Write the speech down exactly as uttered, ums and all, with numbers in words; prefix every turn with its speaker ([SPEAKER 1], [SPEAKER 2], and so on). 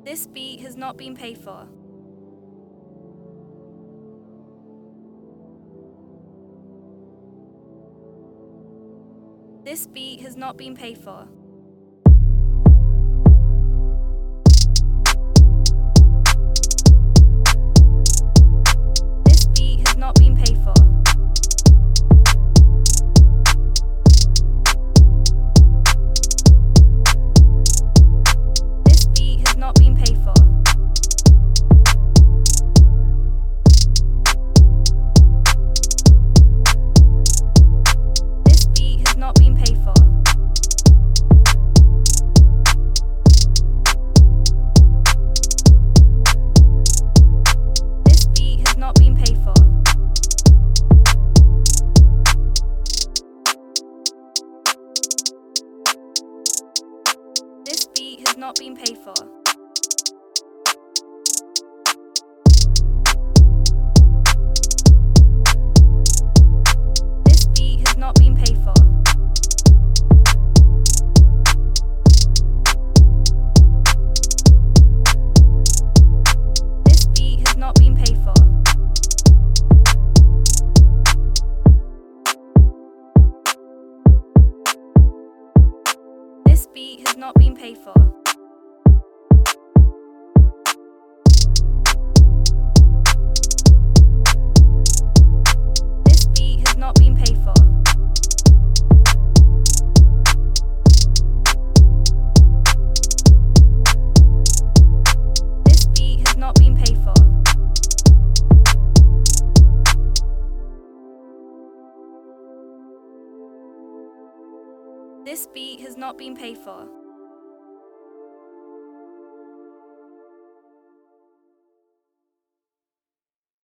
[SPEAKER 1] This beat has not been paid for. This beat has not been paid for. This beat has not been paid for. This beat has not been paid for. This beat has not been paid for. This beat has not been paid for. This beat has not been paid for. This beat has not been paid for. This beat has not been paid for. This beat has not been paid for. This beat has not been paid for. This beat has not been paid for. This beat has not been paid for.